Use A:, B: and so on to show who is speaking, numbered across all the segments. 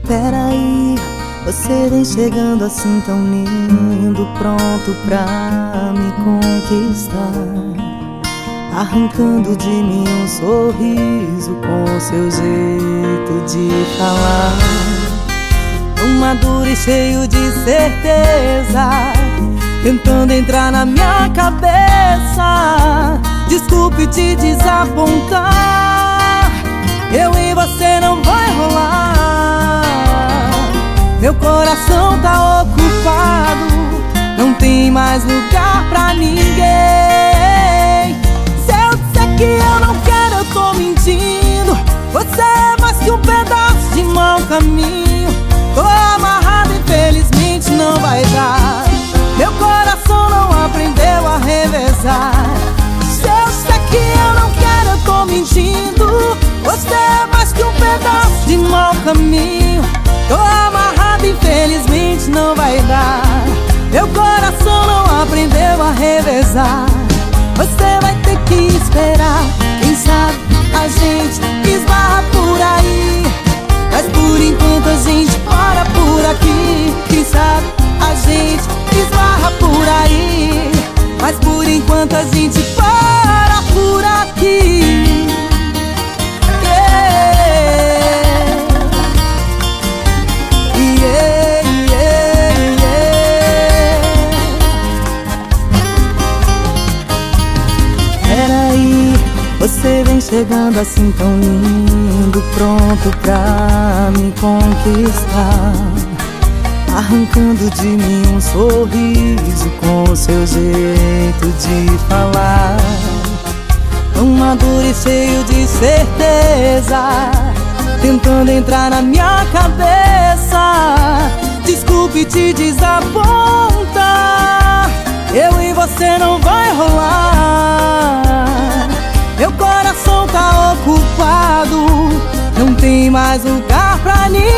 A: Peraí, você vem chegando assim tão lindo, pronto pra me conquistar, arrancando de mim um sorriso com seu jeito de falar. Tão maduro e cheio de certeza, tentando entrar na minha cabeça. Desculpe te desapontar, eu e você não vai rolar. Meu coração tá ocupado, não tem mais lugar pra ninguém. Se eu disser que eu não quero, eu tô mentindo. Você é mais que um pedaço de mau caminho. Tô amarrado, infelizmente não vai dar. Meu coração não aprendeu a revezar. Se eu disser que eu não quero, eu tô mentindo. Você é mais que um pedaço de mau caminho. Tô amarrado, infelizmente não vai dar. Meu coração não aprendeu a revezar. Você vai ter que esperar. Quem sabe a gente esbarra por aí, mas por enquanto a gente para por aqui. Quem sabe a gente esbarra por aí, mas por enquanto a gente para por aqui. Peraí, você vem chegando assim tão lindo, pronto pra me conquistar, arrancando de mim um sorriso com seu jeito de falar. Tão maduro e cheio de certeza, tentando entrar na minha cabeça. Desculpe te desapontar, eu e você não vai rolar. Meu coração tá ocupado, não tem mais lugar pra ninguém.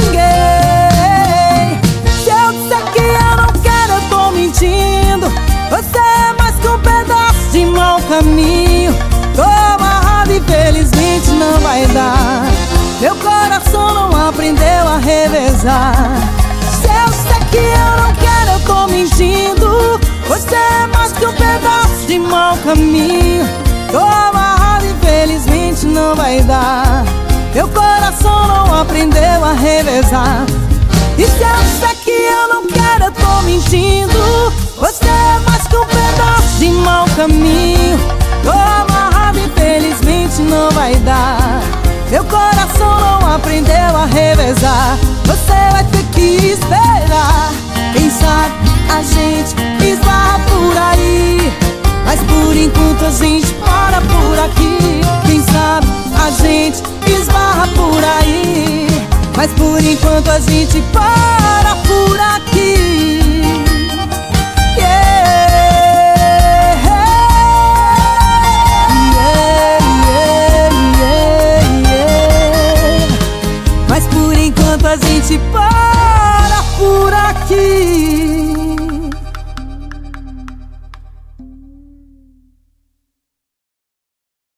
A: Se eu disser que eu não quero, eu tô mentindo. Você é mais que um pedaço de mau caminho. Tô amarrado, infelizmente não vai dar. Meu coração não aprendeu a revezar. Se eu disser que eu não quero, eu tô mentindo. Você é mais que um pedaço de mau caminho. Tô amarrado, infelizmente não vai dar. Meu coração não aprendeu a revezar. E se eu disser que eu não quero, eu tô mentindo. Você é mais que um pedaço de mau caminho. Tô amarrado, infelizmente não vai dar. Meu coração não aprendeu a revezar. Você vai ter que esperar. Quem sabe a gente esbarra por aí, mas por enquanto a gente para por aqui. Quem sabe a gente esbarra por aí, mas por enquanto a gente para por aqui.